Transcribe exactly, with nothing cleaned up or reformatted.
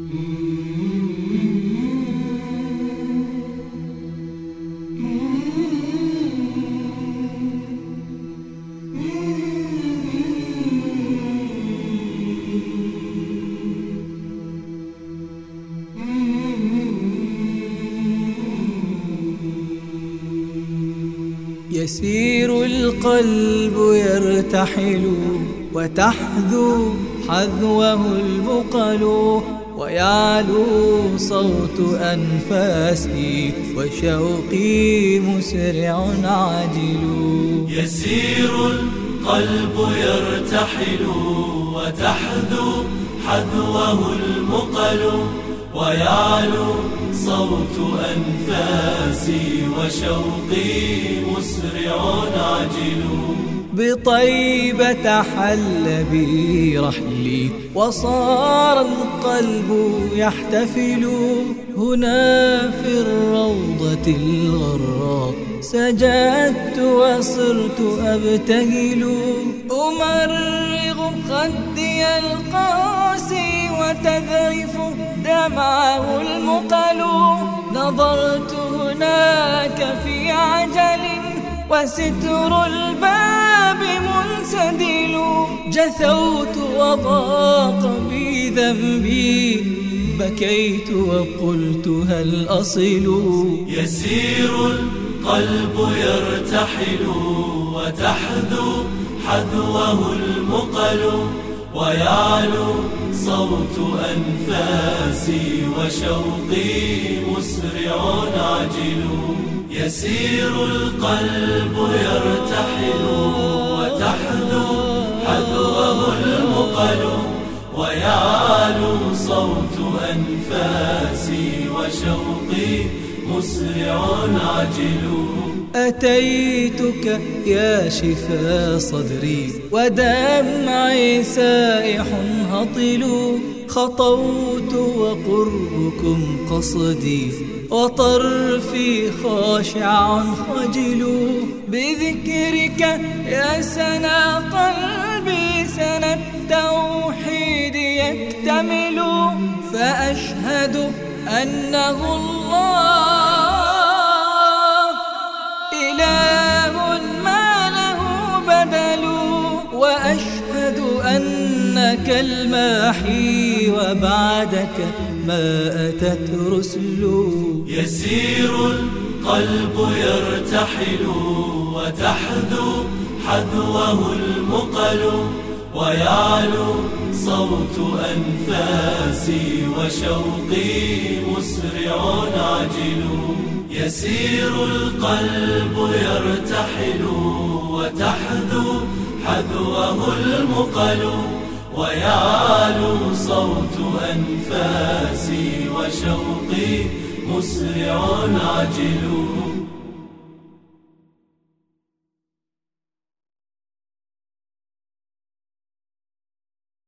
يسير القلب يرتحل وتحذو حذوه البقل، ويعلو صوت أنفاسي وشوقي مسرع عاجل. يسير القلب يرتحل وتحذو حذوه المقل، ويعلو صوت أنفاسي وشوقي مسرع عاجل. بطيبة حل بي رحلي وصار القلب يحتفل، هنا في الروضة الغراء سجدت وصرت أبتهل. أمرغ خدي القاسي وتذرف دمعه المقل، نظرت هناك في عجل وستر الباب منسدل. جثوت وضاق بي ذنبي، بكيت وقلت هل أصل. يسير القلب يرتحل وتحذو حذوه المقل، ويعلو صوت أنفاسي وشوقي مسرع عاجل. يسير القلب يرتحل وتحذو حذوه المقل، ويعلو صوت أنفاسي وشوقي مسرع عاجل. أتيتك يا شفا صدري ودمعي سائح هطل، خطوت وقربكم قصدي وطرفي خاشع خجل. بذكرك يا سنا قلبي سنا التوحيد يكتمل، فأشهد أنه الله إله ما له بدل، وأشهد أنك الماحي وبعدك ما أتت رسل. يسير القلب يرتحل وتحذو حذوه المقل، ويعلو صوت أنفاسي وشوقي مسرع عاجل. يسير القلب يرتحل وتحذو حذوه المقل، ويعلو صوت أنفاسي وشوقي مسرع عاجل.